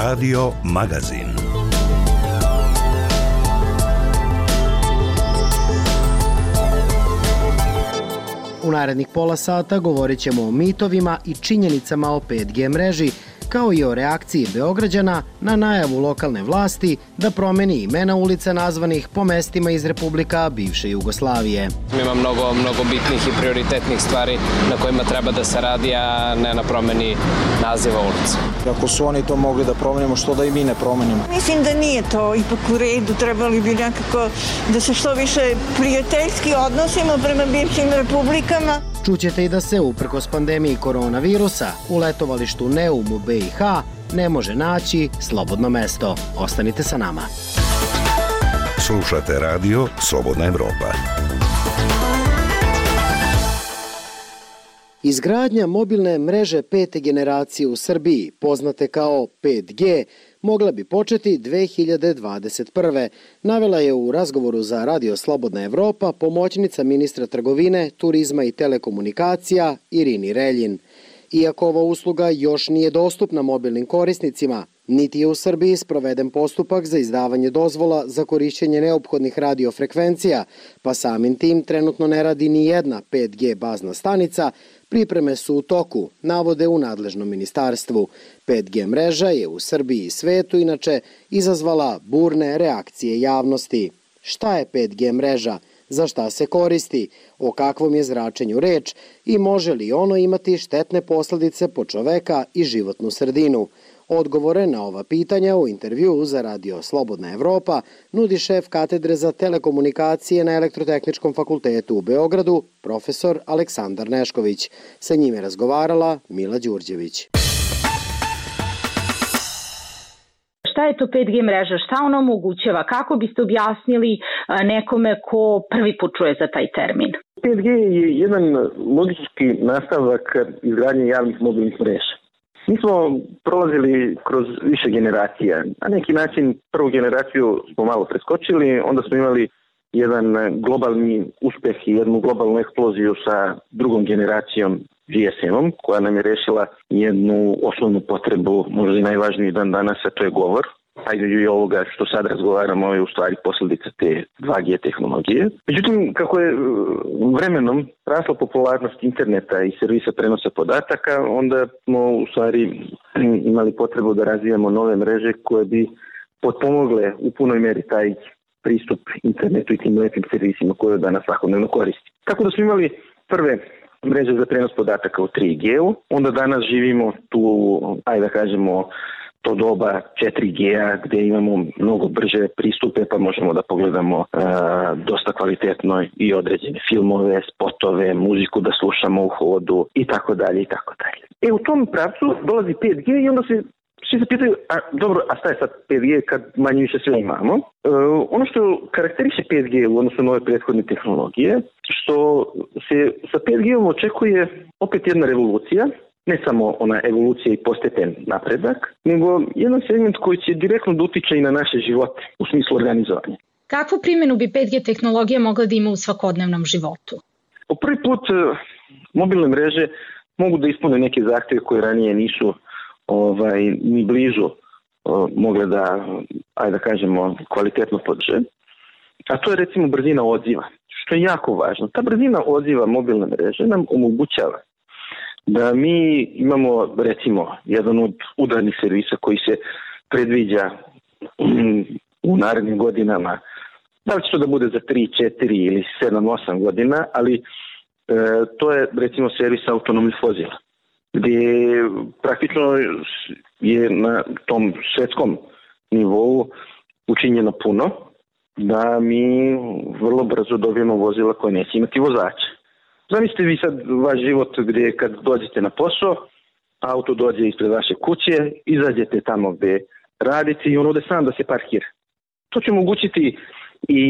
Radio Magazin. U narednih pola sata govorit ćemo o mitovima i činjenicama o 5G mreži, kao i o reakciji Beograđana na najavu lokalne vlasti da promeni imena ulica nazvanih po mestima iz republika bivše Jugoslavije. Ima mnogo bitnih i prioritetnih stvari na kojima treba da se radi, a ne na promeni naziva ulica. Ako su oni to mogli da promenimo, što da i mi ne promenimo? Mislim da nije to ipak u redu, trebali bi nekako da se što više prijateljski odnosimo prema bivšim republikama. Čućete i da se, uprkos pandemiji koronavirusa, u letovalištu Neum u BiH ne može naći slobodno mesto. Ostanite sa nama. Slušate radio Slobodna Evropa. Izgradnja mobilne mreže 5. generacije u Srbiji, poznate kao 5G, mogla bi početi 2021. Navela je u razgovoru za Radio Slobodna Evropa pomoćnica ministra trgovine, turizma i telekomunikacija Irini Reljin. Iako ova usluga još nije dostupna mobilnim korisnicima, niti je u Srbiji sproveden postupak za izdavanje dozvola za korišćenje neophodnih radiofrekvencija, pa samim tim trenutno ne radi ni jedna 5G bazna stanica, pripreme su u toku, navode u nadležnom ministarstvu. 5G mreža je u Srbiji i svetu inače izazvala burne reakcije javnosti. Šta je 5G mreža? Za šta se koristi? O kakvom je zračenju reč i može li ono imati štetne posledice po čoveka i životnu sredinu? Odgovore na ova pitanja u intervjuu za Radio Slobodna Evropa nudi šef katedre za telekomunikacije na Elektrotehničkom fakultetu u Beogradu, profesor Aleksandar Nešković. Sa njim je razgovarala Mila Đurđević. Šta je to 5G mreža? Šta ona omogućava? Kako biste objasnili nekome ko prvi put čuje za taj termin? 5G je jedan logički nastavak izgradnje javnih mobilnih mreža. Mi smo prolazili kroz više generacija. Na neki način prvu generaciju smo malo preskočili, onda smo imali jedan globalni uspeh i jednu globalnu eksploziju sa drugom generacijom GSM-om, koja nam je rešila jednu osnovnu potrebu, možda i najvažniji dan danas, a to je govor. Ajde i ovoga što sad razgovaramo je u stvari posljedica te 2G tehnologije. Međutim, kako je vremenom rasla popularnost interneta i servisa prenosa podataka, onda smo u stvari imali potrebu da razvijamo nove mreže koje bi potpomogle u punoj meri taj pristup internetu i tim lepim servisima koje danas svakodnevno koristi. Tako da smo imali prve mreže za prenos podataka u 3G-u, onda danas živimo tu, ajde da kažemo, to doba 4G-a gdje imamo mnogo brže pristupe, pa možemo da pogledamo dosta kvalitetno i određene filmove, spotove, muziku da slušamo u hodu i tako dalje i tako dalje. U tom pravcu dolazi 5G i onda se svi se pitaju, a šta je sad 5G kad manje više sve imamo? Ono što karakteriše 5G u odnosu na ove prethodne tehnologije, što se sa 5G-om očekuje opet jedna revolucija, ne samo ona evolucija i postepen napredak, nego jedan segment koji će direktno da utiče i na naše živote u smislu organizovanja. Kakvu primjenu bi 5G tehnologija mogla da ima u svakodnevnom životu? Po prvi put mobilne mreže mogu da ispune neke zahtjeve koje ranije nisu ni blizu mogle da, ajde da kažemo, kvalitetno podrže. A to je recimo brzina odziva, što je jako važno. Ta brzina odziva mobilne mreže nam omogućava da mi imamo recimo jedan od udarnih servisa koji se predviđa u narednim godinama. Da li će to da bude za 3, 4 ili 7, 8 godina, ali to je recimo servis autonomnih vozila, gdje praktično je na tom svetskom nivou učinjeno puno da mi vrlo brzo dobijemo vozila koje neće imati vozača. Zamislite vi sad vaš život gdje kad dođete na posao, auto dođe ispred vaše kuće, izađete tamo gdje radite i on ode sam da se parkira. To će omogućiti i,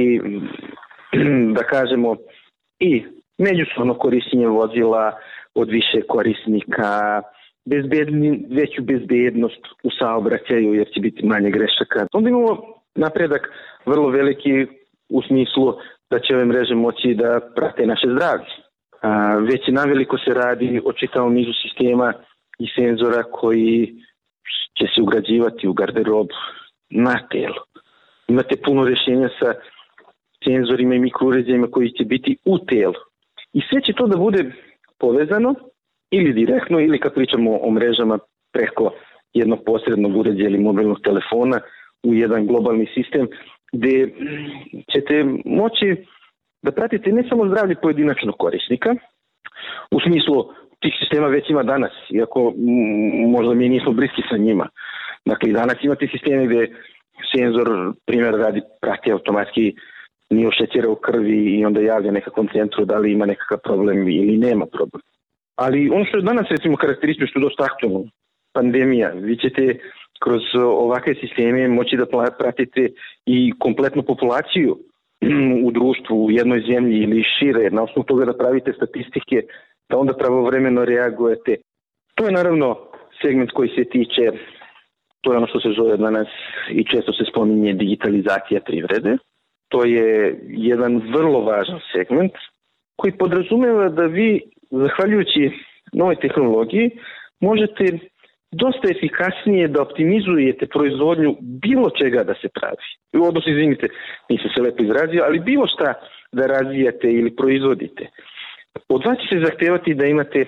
da kažemo, i međusobno korištenje vozila od više korisnika, veću bezbednost u saobraćaju jer će biti manje grešaka. Onda imamo napredak vrlo veliki u smislu da će ove mreže moći da prate naše zdravlje. Već naveliko se radi o čitavom nizu sistema i senzora koji će se ugrađivati u garderobu na telo. Imate puno rješenja sa senzorima i mikrouređajima koji će biti u telu. I sve će to da bude povezano ili direktno ili kad pričamo o mrežama preko jednog posrednog uređaja ili mobilnog telefona u jedan globalni sistem gdje ćete moći da pratite ne samo zdravlje pojedinačnog korisnika, u smislu tih sistema već ima danas, iako možda mi nismo bliski sa njima. Dakle, i danas imate sisteme gdje senzor, primjer radi, prati automatski nivo šećera u krvi i onda javlja nekakvom centru da li ima nekakav problem ili nema problem. Ali ono što je danas recimo karakteristično, što je dosta aktualno, pandemija, vi ćete kroz ovakve sisteme moći da pratite i kompletnu populaciju u društvu, u jednoj zemlji ili šire, na osnovu toga da pravite statistike, da onda pravovremeno reagujete. To je naravno segment koji se tiče, to je ono što se zove danas i često se spominje digitalizacija privrede. To je jedan vrlo važan segment koji podrazumeva da vi, zahvaljujući novoj tehnologiji, možete dosta efikasnije da optimizujete proizvodnju bilo čega da se pravi. Odnosno, izvinite, nisam se lepo izrazio, ali bilo šta da razvijate ili proizvodite. Od vas će se zahtevati da imate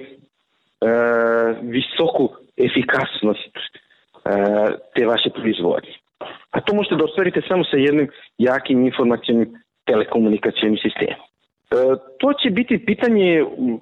visoku efikasnost te vaše proizvodnje. A to možete da ostvarite samo sa jednim jakim informacionim telekomunikacijnim sistemom. To će biti pitanje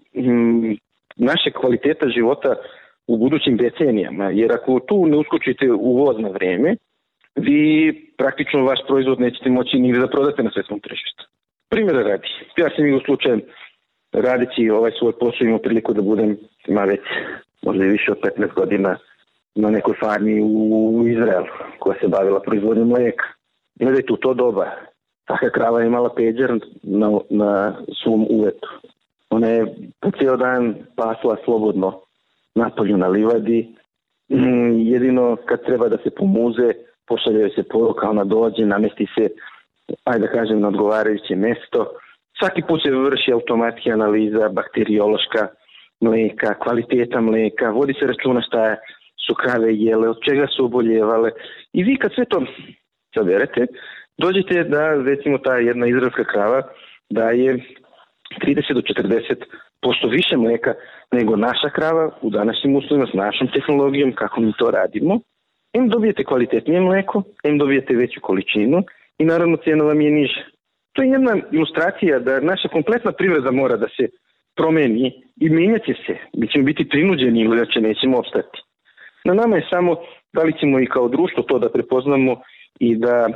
naše kvaliteta života u budućim decenijama, jer ako tu ne uskočite u voz na vreme, vi praktično vaš proizvod nećete moći nigde da prodate na svetskom tržištu. Primjera radi, ja sam u slučaju radeći ovaj svoj posao imao priliku da budem, ima već možda i više od 15 godina na nekoj farmi u Izraelu koja se bavila proizvodnjom mlijeka. Gledajte, u to doba taka krava je imala peđer na svom uvetu. Ona je po cijel dan pasla slobodno napolju na livadi. Jedino kad treba da se pomuze, pošaljaju se poruka, ona dođe, namesti se, ajde da kažem, na odgovarajuće mesto. Svaki put se vrši automatski analiza bakteriološka mlijeka, kvaliteta mlijeka, vodi se računa šta su krave jele, od čega su oboljevale. I vi kad sve to saberete, dođete da, recimo, ta jedna izraelska krava daje 30 do 40% više mlijeka nego naša krava u današnjim uslovima s našom tehnologijom, kako mi to radimo. Em dobijete kvalitetnije mlijeko, em dobijete veću količinu i naravno cijena vam je niža. To je jedna ilustracija da naša kompletna privreda mora da se promeni i mijenjat će se. Mi ćemo biti prinuđeni ili da će nećemo opstati. Na nama je samo da li ćemo i kao društvo to da prepoznamo i da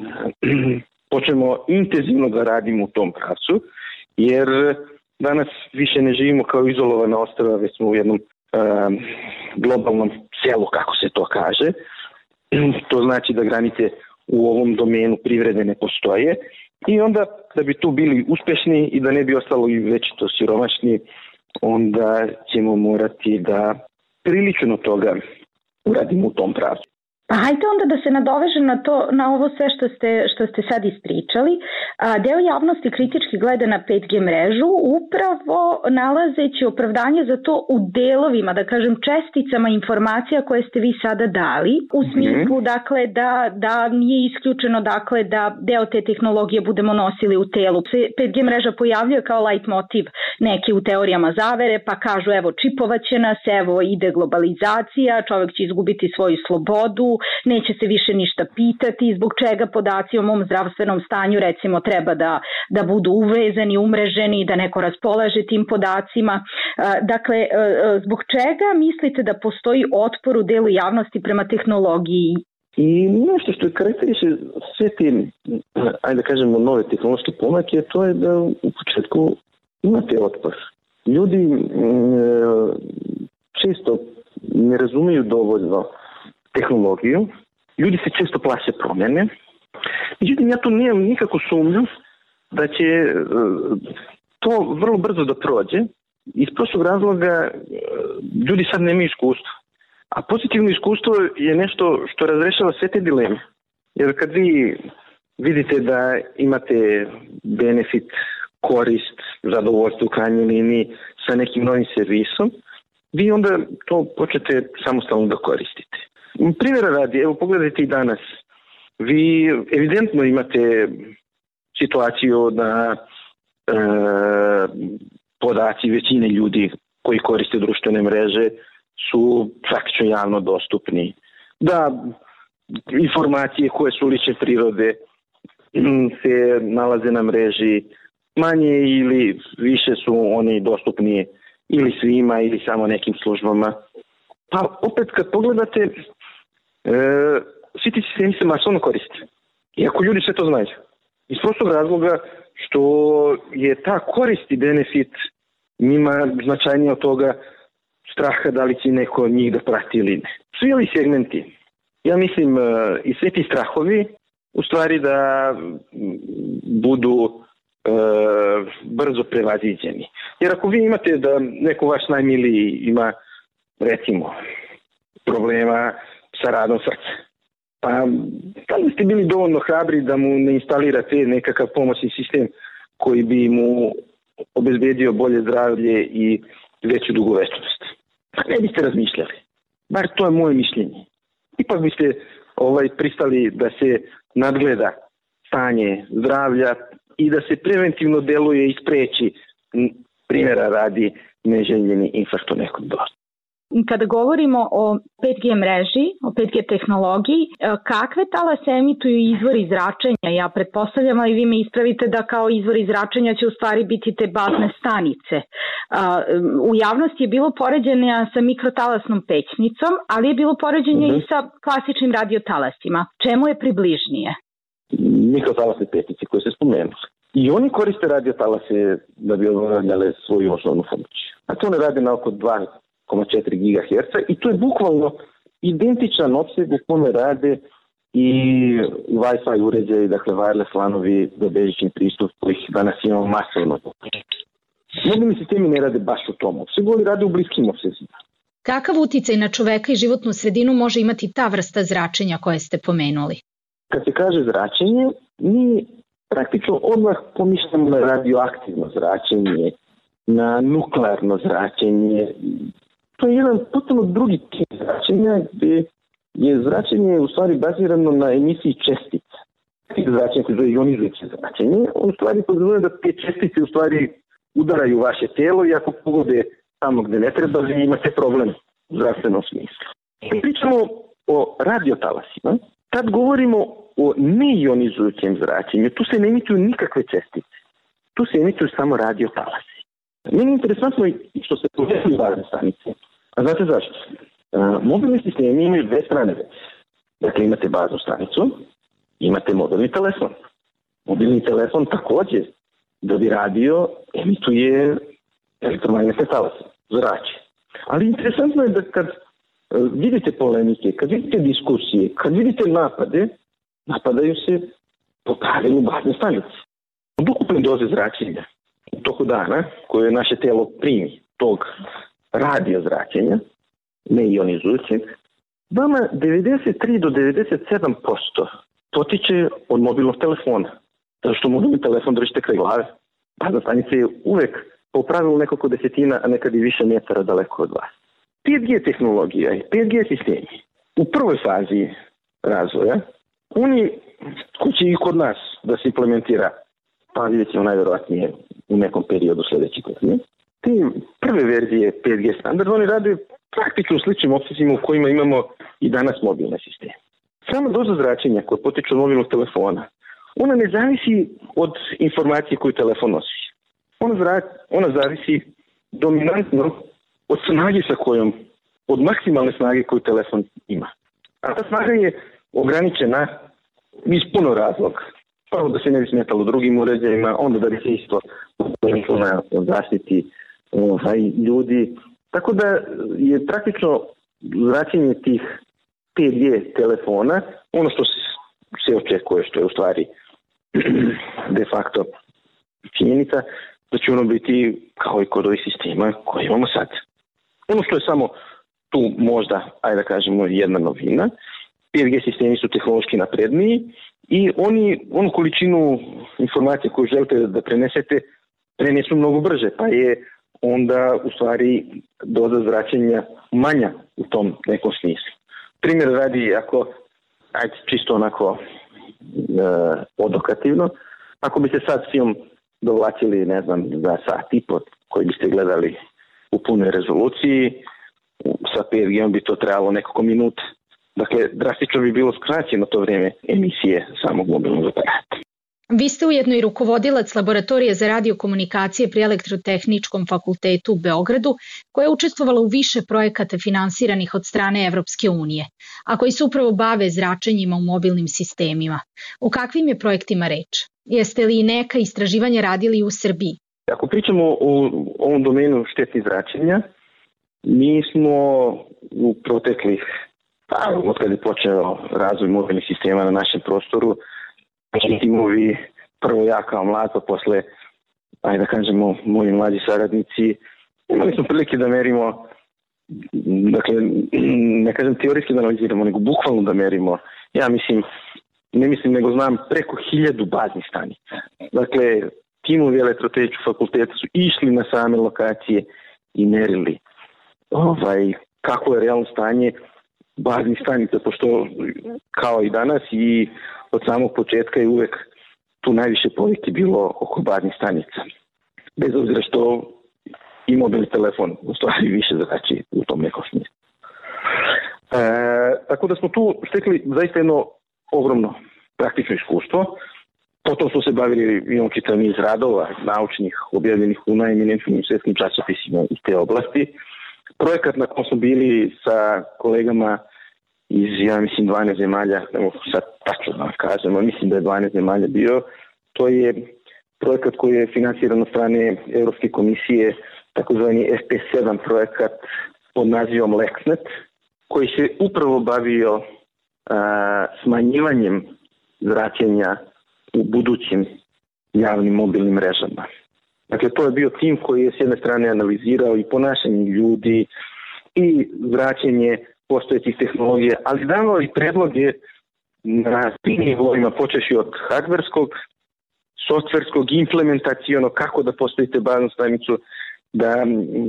počnemo intenzivno da radimo u tom pravcu, jer danas više ne živimo kao izolovana ostrva, već smo u jednom globalnom selu, kako se to kaže. To znači da granice u ovom domenu privrede ne postoje i onda da bi tu bili uspešni i da ne bi ostalo i većito siromašni, onda ćemo morati da prilično toga uradimo u tom pravcu. Pa hajde onda da se nadovežem na ovo sve što ste sad ispričali. Deo javnosti kritički gleda na 5G mrežu upravo nalazeći opravdanje za to u delovima, da kažem česticama informacija koje ste vi sada dali, u smislu dakle da nije isključeno dakle da deo te tehnologije budemo nosili u telu. 5G mreža pojavljuje kao light motiv neki u teorijama zavere, pa kažu evo čipovaće nas, evo ide globalizacija, čovjek će izgubiti svoju slobodu, neće se više ništa pitati, zbog čega podaci o mom zdravstvenom stanju recimo treba da budu uvezani, umreženi, da neko raspolaže tim podacima. Dakle, zbog čega mislite da postoji otpor u delu javnosti prema tehnologiji? I nešto što je karakteriše sve te, ajde da kažemo, nove tehnološke pomake, to je da u početku imate otpor. Ljudi često ne razumiju dovoljno tehnologiju, ljudi se često plaše promjene. Međutim, ja tu nemam nikakvu sumnju da će to vrlo brzo da prođe. Iz prostog razloga ljudi sad nemaju iskustva. A pozitivno iskustvo je nešto što razrešava sve te dileme. Jer kad vi vidite da imate benefit, korist, zadovoljstvo u krajnjoj liniji sa nekim novim servisom, vi onda to počnete samostalno da koristite. Primjera radi, evo pogledajte i danas. Vi evidentno imate situaciju da podaci većine ljudi koji koriste društvene mreže su praktično javno dostupni. Da informacije koje su lične prirode se nalaze na mreži, manje ili više su oni dostupni ili svima ili samo nekim službama. Pa opet kad pogledate, svi ti sistemi se masovno koriste. Iako ljudi sve to znaju. Iz prostog razloga što je ta korist i benefit njima značajnije od toga straha da li će neko od njih da prati ili ne. Svi ovi segmenti, ja mislim i sve ti strahovi, u stvari da budu brzo prevaziđeni. Jer ako vi imate da neko vaš najmiliji ima, recimo, problema sa radom srca, pa da li ste bili dovoljno hrabri da mu ne instalirate nekakav pomoćni sistem koji bi mu obezbedio bolje zdravlje i veću dugovečnost? Pa ne biste razmišljali. Bar to je moje mišljenje. Ipak biste pristali da se nadgleda stanje zdravlja i da se preventivno deluje i spreči, primjera radi, neželjeni infarkt nekog dosta. Kada govorimo o 5G mreži, o 5G tehnologiji, kakve talase emituju izvori zračenja? Ja pretpostavljam, ali vi me ispravite da kao izvori zračenja će u stvari biti te bazne stanice. U javnosti je bilo poređenja sa mikrotalasnom pećnicom, ali je bilo poređenje i sa klasičnim radiotalasima. Čemu je približnije? Mikrotalasne pećnice koje se spomenuli. I oni koriste radiotalase da bi obavljale svoju osnovnu funkciju. A to ne rade na oko 2,4 GHz i to je bukvalno identičan opseg u kome rade i Wi-Fi uređaji, dakle wireless lanovi za bežični pristup kojih danas imamo masovno. Mobilni sistemi ne rade baš u tom opsegu, ali rade u bliskim opsezima. Kakav uticaj na čoveka i životnu sredinu može imati ta vrsta zračenja koje ste pomenuli? Kad se kaže zračenje, mi praktično odmah pomišljamo na radioaktivno zračenje, na nuklearno zračenje. To je jedan potpuno drugi tip zračenja gdje je zračenje u stvari bazirano na emisiji čestica. Zračenje koje zove ionizujuće zračenje, on u stvari podrazumijeva da te čestice u stvari udaraju vaše telo i ako pogode tamo gde ne treba, vi imate problem u zdravstvenom smislu. Pričamo o radiotalasima. Kad govorimo o neionizujućem zračenju, tu se ne emituju nikakve čestice. Tu se emituju samo radiotalasi. Meni je interesantno što se povezuju bazne stanice. A znate zašto? Mobilni sistemi imaju dve strane već. Dakle, imate baznu stanicu, imate mobilni telefon. Mobilni telefon također, da bi radio, emituje elektromagnetne talase, zrače. Ali interesantno je da kad vidite polemike, kad vidite diskusije, kad vidite napade, napadaju se po pravilu bazne stanice. Od ukupne doze zračenja u toku dana, koje naše telo primi tog radio zračenja, neionizujućeg, vama 93 do 97% potiče od mobilnog telefona. Zato što mobilni telefon držite kraj glave. Bazna stanica je uvek po pravilu nekoliko desetina, a nekad i više metara daleko od vas. 5G tehnologija i 5G sistemi u prvoj fazi razvoja, oni koji će i kod nas da se implementira, pa vidjet ćemo najverovatnije u nekom periodu sljedećih godine, te prve verzije 5G standarda, oni rade praktično u sličnim opsezima u kojima imamo i danas mobilne sisteme. Sama doza zračenja koja potiče od mobilnog telefona, ona ne zavisi od informacije koju telefon nosi. Ona zavisi dominantno od snage sa kojom, od maksimalne snage koju telefon ima. A ta snaga je ograničena iz puno razloga. Prvo da se ne bi smetalo drugim uređajima, onda da bi se isto zaštiti ljudi. Tako da je praktično zračenje tih 5G telefona ono što se očekuje, što je u stvari de facto činjenica, da će ono biti kao i kod ovih sistema koje imamo sad. Ono što je samo tu možda, ajde da kažemo, jedna novina, 5G sistemi su tehnološki napredniji i onu količinu informacije koju želite da prenesete, prenesu mnogo brže, pa je onda u stvari doza zračenja manja u tom nekom smislu. Primjer radi, ajde čisto onako odokativno, ako biste sad film dovlačili, ne znam, za sat i po koji biste gledali u punoj rezoluciji, sa 5G bi to trebalo nekoliko minuta. Dakle, drastično bi bilo skraćeno to vrijeme emisije samog mobilnog aparata. Vi ste ujedno i rukovodilac laboratorije za radiokomunikacije pri Elektrotehničkom fakultetu u Beogradu, koja je učestvovala u više projekata finansiranih od strane Evropske unije, a koji se upravo bave zračenjima u mobilnim sistemima. O kakvim je projektima reč? Jeste li neka istraživanja radili u Srbiji? Ako pričamo o ovom domenu štetnih zračenja, mi smo u proteklih, od kada je počeo razvoj mobilnih sistema na našem prostoru, timovi, prvo ja kao mlad, pa posle, ajde da kažemo, moji mlađi saradnici, imali smo prilike da merimo, dakle, ne kažem teorijski da analiziramo, nego bukvalno da merimo. Ja nego znam preko 1000 baznih stanica. Dakle, timovi Elektrotehničkog fakulteta su išli na same lokacije i merili kako je realno stanje baznih stanica, pošto kao i danas i od samog početka je uvek tu najviše povike bilo oko baznih stanica. Bez obzira što i mobilni telefon u stvari više zrači u tom nekom smislu. Tako da smo tu stekli zaista jedno ogromno praktično iskustvo. Potom smo se bavili, imamo čitav niz radova naučnih, objavljenih u najeminentnijim svjetskim časopisima iz te oblasti. Projekat na kom smo bili sa kolegama iz, 12 zemalja, ne mogu sad tačno da kažem, ali mislim da je 12 zemalja bio. To je projekat koji je finansiran od strane Evropske komisije, takozvani FP7 projekat pod nazivom LexNet, koji se upravo bavio smanjivanjem zračenja u budućim javnim mobilnim mrežama. Dakle, to je bio tim koji je s jedne strane analizirao i ponašanje ljudi i zračenje postojećih tehnologija, ali davao i predloge na svim nivoima, počeši od hardverskog, softverskog, implementacionog, kako da postavite baznu stanicu, da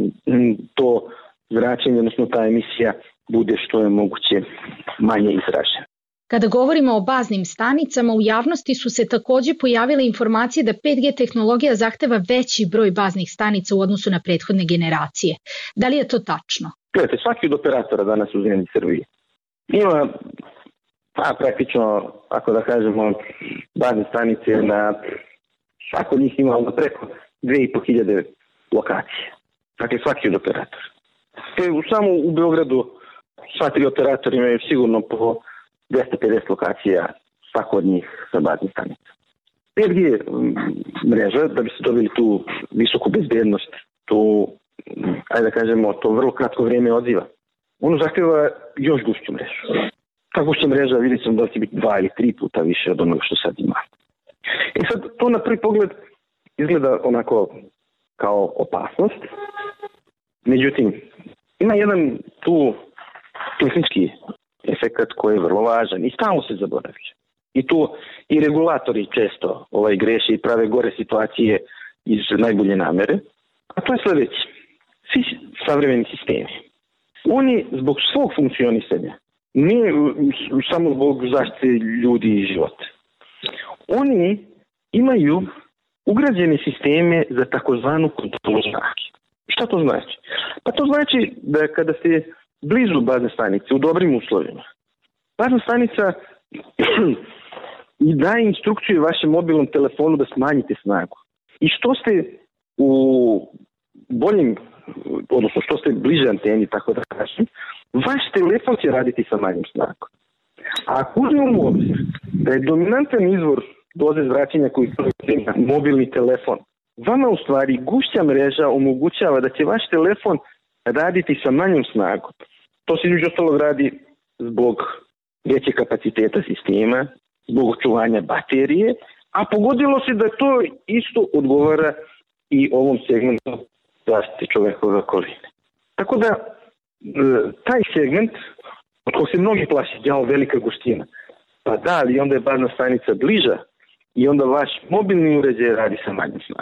to zračenje, odnosno ta emisija, bude što je moguće manje izražena. Kada govorimo o baznim stanicama, u javnosti su se takođe pojavile informacije da 5G tehnologija zahteva veći broj baznih stanica u odnosu na prethodne generacije. Da li je to tačno? Gledajte, svaki od operatora danas u zemlji Srbiji ima, praktično, ako da kažemo, bazne stanice na svako od njih ima preko 2500 lokacije. Dakle, svaki od operatora. Samo u Beogradu sva 3 operatora imaju sigurno po 250 lokacija, svako od njih sa baznih stanica. 5G mreža, da bi se dobili tu visoku bezbednost, tu, ajde da kažemo, to vrlo kratko vrijeme odziva. Ono zahtjeva još gušću mrežu. Ta gušća mreža, vidjet ćemo da će biti 2 ili 3 puta više od onoga što sad ima. I sad to na prvi pogled izgleda onako kao opasnost. Međutim, ima jedan tu tehnički efekat koji je vrlo važan i stalno se zaboravlja. I tu i regulatori često greše i prave gore situacije iz najbolje namere. A to je sljedeće. Svi savremeni sistemi, oni zbog svog funkcionisanja, ne samo zbog zaštite ljudi i života, oni imaju ugrađene sisteme za takozvanu kontrolu zraka. Šta to znači? Pa to znači da kada ste blizu bazne stanice, u dobrim uslovima, bazna stanica i daje instrukciju vašem mobilnom telefonu da smanjite snagu. I što ste u boljim, odnosno što ste bliže anteni, tako da kažem, vaš telefon će raditi sa manjim snagom. A ako uzmemo u obzir da je dominantan izvor doze zračenja koji je mobilni telefon, vama u stvari gušća mreža omogućava da će vaš telefon raditi sa manjom snagom. To se između ostalog radi zbog veće kapaciteta sistema, zbog očuvanja baterije, a pogodilo se da to isto odgovara i ovom segmentu zaštite čovekove okoline. Tako da, taj segment, od kojeg se mnogi plaši, velika guština, pa da, ali onda je bazna stanica bliža i onda vaš mobilni uređaj radi sa manjom snagom.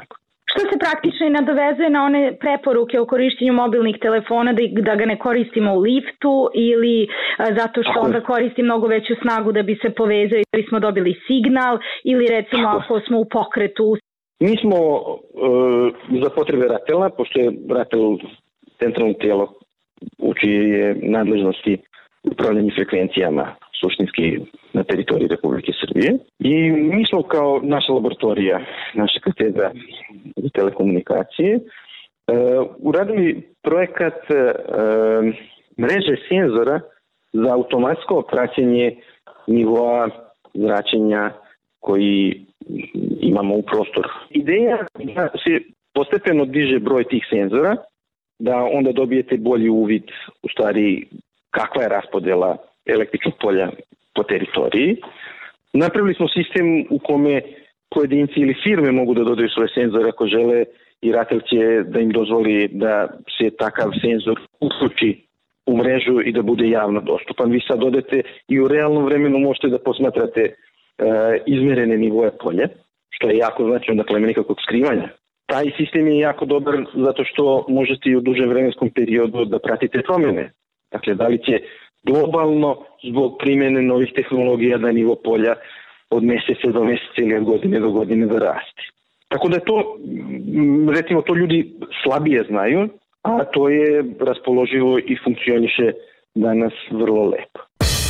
Što se praktično i nadovezuje na one preporuke o korišćenju mobilnih telefona, da ga ne koristimo u liftu ili zato što onda koristi mnogo veću snagu da bi se povezao i da bismo dobili signal ili recimo ako smo u pokretu. Mi smo za potrebe RATEL-a, pošto je RATEL centralno tijelo u čije je nadležnosti upravljanje frekvencijama suštinski na teritoriji Republike Srbije. I mi smo kao naša laboratorija, naša katedra za telekomunikacije, uradili projekat mreže senzora za automatsko praćenje nivoa zračenja koji imamo u prostoru. Ideja da se postepeno diže broj tih senzora, da onda dobijete bolji uvid u stvari kakva je raspodela električnog polja po teritoriji. Napravili smo sistem u kome pojedinci ili firme mogu da dodaju svoje senzore ako žele i RATEL će da im dozvoli da se takav senzor uključi u mrežu i da bude javno dostupan. Vi sad odete i u realnom vremenu možete da posmatrate izmerene nivoje polja, što je jako značajno, dakle nema nikakvog skrivanja. Taj sistem je jako dobar zato što možete i u dužem vremenskom periodu da pratite promjene. Dakle, da li će globalno zbog primjene novih tehnologija da nivo polja od mjeseca do mjeseca ili od godine do godine da raste. Tako da je to, recimo, to ljudi slabije znaju, a to je raspoloživo i funkcioniše danas vrlo lepo.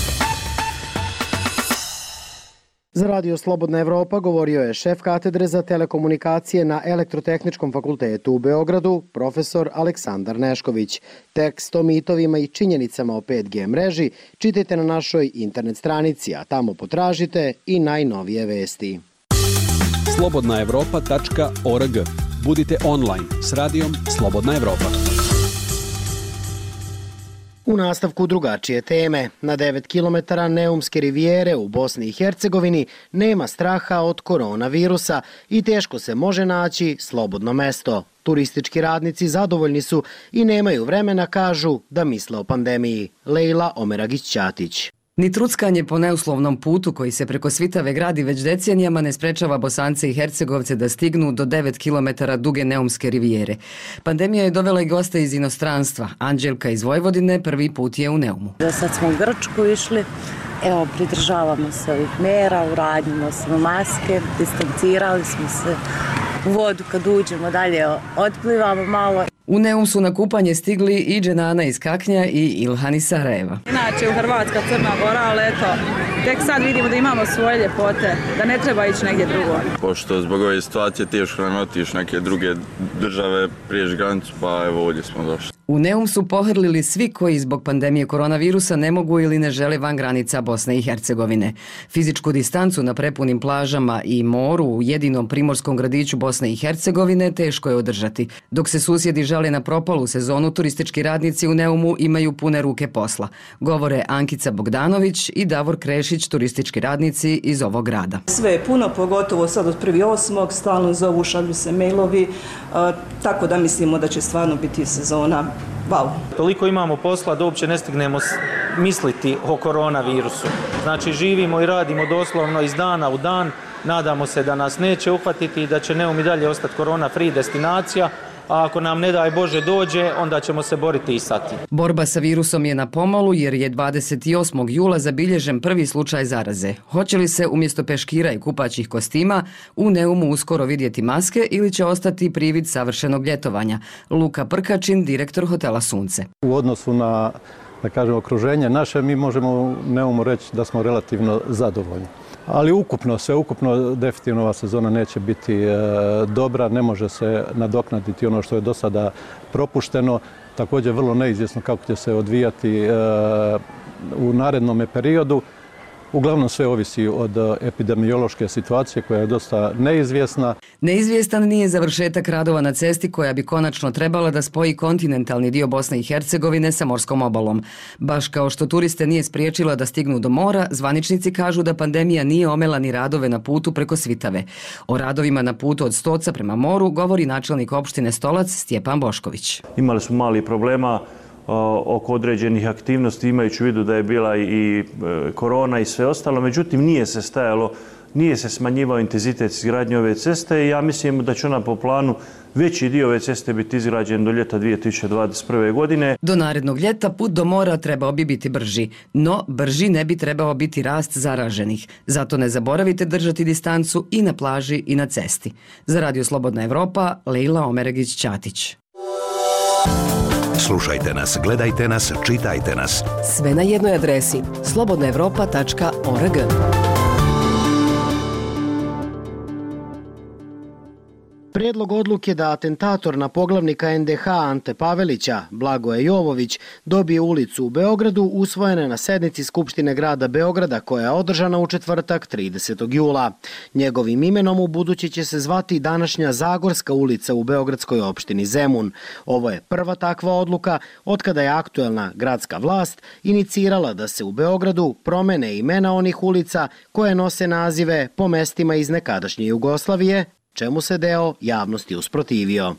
Za Radio Slobodna Evropa govorio je šef katedre za telekomunikacije na Elektrotehničkom fakultetu u Beogradu, profesor Aleksandar Nešković. Tekst o mitovima i činjenicama o 5G mreži čitajte na našoj internet stranici, a tamo potražite i najnovije vesti. slobodnaevropa.org. Budite online s radijom Slobodna Evropa. U nastavku drugačije teme. Na 9 km Neumske rivijere u Bosni i Hercegovini nema straha od koronavirusa i teško se može naći slobodno mesto. Turistički radnici zadovoljni su i nemaju vremena, kažu, da misle o pandemiji. Lejla Omeragić-Ćatić. Ni truckanje po neuslovnom putu koji se preko Svitave gradi već decenijama ne sprečava Bosance i Hercegovce da stignu do 9 km duge Neumske rivijere. Pandemija je dovela i goste iz inostranstva. Anđelka iz Vojvodine prvi put je u Neumu. Sad smo u Grčku išli, evo pridržavamo se ovih mjera, uradimo smo maske, distancirali smo se u vodu kad uđemo, dalje otplivamo malo. U Neum su na kupanje stigli i Dženana iz Kaknja i Ilhan iz Sarajeva. Inače u Hrvatska, Crna Gora, ali eto, tek sad vidimo da imamo svoje ljepote, da ne treba ići negdje drugo. Pošto zbog ove situacije teško nam otići neke druge države, prijeći granicu, pa evo ovdje smo došli. U Neum su pohrlili svi koji zbog pandemije koronavirusa ne mogu ili ne žele van granica Bosne i Hercegovine. Fizičku distancu na prepunim plažama i moru u jedinom primorskom gradiću Bosne i Hercegovine teško je održati. Dok se susjedi žale na propalu sezonu, turistički radnici u Neumu imaju pune ruke posla. Govore Ankica Bogdanović i Davor Krešić, turistički radnici iz ovog grada. Sve je puno, pogotovo sad od 1.8. stalno zovu, šalju se mailovi, tako da mislimo da će stvarno biti sezona. Wow. Toliko imamo posla da uopće ne stignemo misliti o koronavirusu. Znači živimo i radimo doslovno iz dana u dan, nadamo se da nas neće uhvatiti i da će Neum i dalje ostati korona free destinacija, a ako nam ne daj Bože dođe, onda ćemo se boriti i sa tim. Borba sa virusom je na pomolu jer je 28. jula zabilježen prvi slučaj zaraze. Hoće li se umjesto peškira i kupaćih kostima u Neumu uskoro vidjeti maske ili će ostati privid savršenog ljetovanja? Luka Prkačin, direktor hotela Sunce. U odnosu na, da kažem, okruženje naše, mi možemo u Neumu reći da smo relativno zadovoljni. Ali ukupno definitivno ova sezona neće biti dobra, ne može se nadoknaditi ono što je do sada propušteno. Također vrlo neizvjesno kako će se odvijati u narednom periodu. Uglavnom sve ovisi od epidemiološke situacije koja je dosta neizvjesna. Neizvjestan nije završetak radova na cesti koja bi konačno trebala da spoji kontinentalni dio Bosne i Hercegovine sa morskom obalom. Baš kao što turiste nije spriječila da stignu do mora, zvaničnici kažu da pandemija nije omela ni radove na putu preko Svitave. O radovima na putu od Stoca prema moru govori načelnik opštine Stolac Stjepan Bošković. Imali smo mali problema oko određenih aktivnosti, imajući u vidu da je bila i korona i sve ostalo, međutim nije se stajalo nije se smanjivao intenzitet izgradnje ove ceste i ja mislim da će ona po planu veći dio ove ceste biti izgrađen do ljeta 2021. godine. Do narednog ljeta put do mora trebao bi biti brži, no brži ne bi trebao biti rast zaraženih. Zato ne zaboravite držati distancu i na plaži i na cesti. Za Radio Slobodna Evropa, Leila Omeregić-Ćatić. Slušajte nas, gledajte nas, čitajte nas. Sve na jednoj adresi slobodnaevropa.org. Predlog odluke da atentator na poglavnika NDH Ante Pavelića, Blagoje Jovović, dobije ulicu u Beogradu usvojene na sednici Skupštine grada Beograda koja je održana u četvrtak 30. jula. Njegovim imenom u budući će se zvati današnja Zagorska ulica u beogradskoj opštini Zemun. Ovo je prva takva odluka otkada je aktuelna gradska vlast inicirala da se u Beogradu promene imena onih ulica koje nose nazive po mestima iz nekadašnje Jugoslavije, čemu se deo javnosti usprotivio.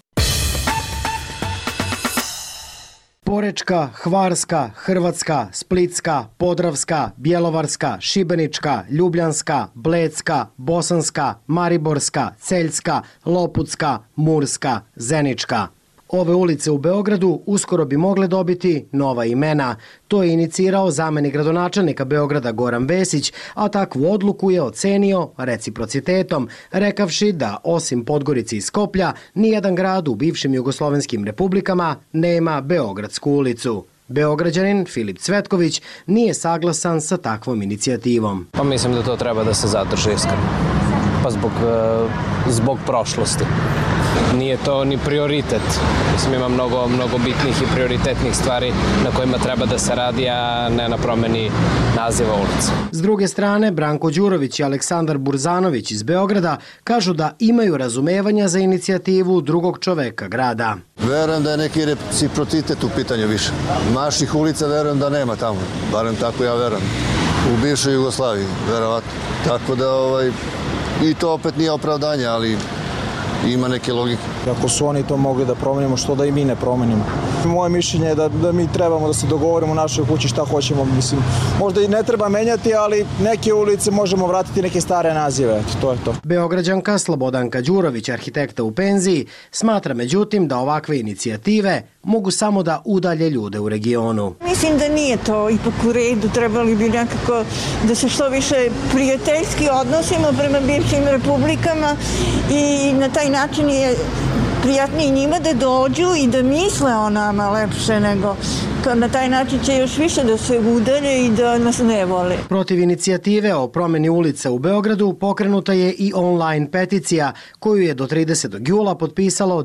Porečka, Hvarska, Hrvatska, Splitska, Podravska, Bjelovarska, Šibenička, Ljubljanska, Blecka, Bosanska, Mariborska, Celjska, Loputska, Murska, Zenička. Ove ulice u Beogradu uskoro bi mogle dobiti nova imena. To je inicirao zamenik gradonačelnika Beograda Goran Vesić, a takvu odluku je ocenio reciprocitetom, rekavši da osim Podgorice i Skoplja, nijedan grad u bivšim jugoslovenskim republikama nema Beogradsku ulicu. Beograđanin Filip Cvetković nije saglasan sa takvom inicijativom. Pa mislim da to treba da se zadrži iskreno. Pa zbog prošlosti. Nije to ni prioritet. Mislim, ima mnogo bitnih i prioritetnih stvari na kojima treba da se radi, a ne na promeni naziva ulice. S druge strane, Branko Đurović i Aleksandar Burzanović iz Beograda kažu da imaju razumevanja za inicijativu drugog čoveka grada. Verujem da je neki reciprocitet u pitanju više. Naših ulica verujem da nema tamo, barem tako ja verujem. U bivšoj Jugoslaviji, verovatno. Tako da i to opet nije opravdanje, ali ima neke logike. Ako su oni to mogli da promenimo, što da i mi ne promenimo? Moje mišljenje je da mi trebamo da se dogovorimo u našoj kući šta hoćemo. Mislim, možda i ne treba menjati, ali neke ulice možemo vratiti neke stare nazive. To je to. Beograđanka Slobodanka Đurović, arhitekta u penziji, smatra međutim da ovakve inicijative mogu samo da udalje ljude u regionu. Mislim da nije to ipak u redu. Trebali bi nekako da se što više prijateljski odnosimo prema bivšim republikama i na taj način je prijatnije njima da dođu i da misle o nama lepše nego na taj način će još više da se udalje i da nas ne vole. Protiv inicijative o promeni ulica u Beogradu pokrenuta je i online peticija koju je do 30. jula potpisalo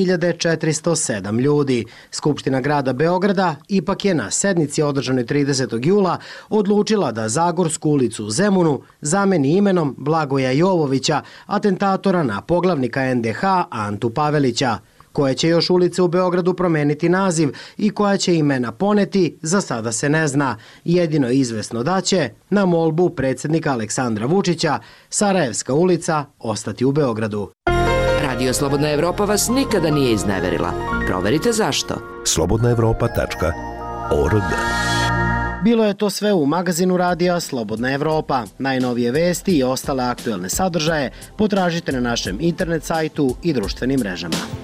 2407 ljudi. Skupština grada Beograda ipak je na sednici održanoj 30. jula odlučila da Zagorsku ulicu u Zemunu zameni imenom Blagoja Jovovića, atentatora na poglavnika NDH Antu Pavelića. Koje će još ulice u Beogradu promeniti naziv i koja će imena poneti, za sada se ne zna. Jedino je izvesno da će, na molbu predsjednika Aleksandra Vučića, Sarajevska ulica ostati u Beogradu. Radio Slobodna Evropa vas nikada nije izneverila. Proverite zašto. slobodnaevropa.org. Bilo je to sve u magazinu radija Slobodna Evropa. Najnovije vesti i ostale aktuelne sadržaje potražite na našem internet sajtu i društvenim mrežama.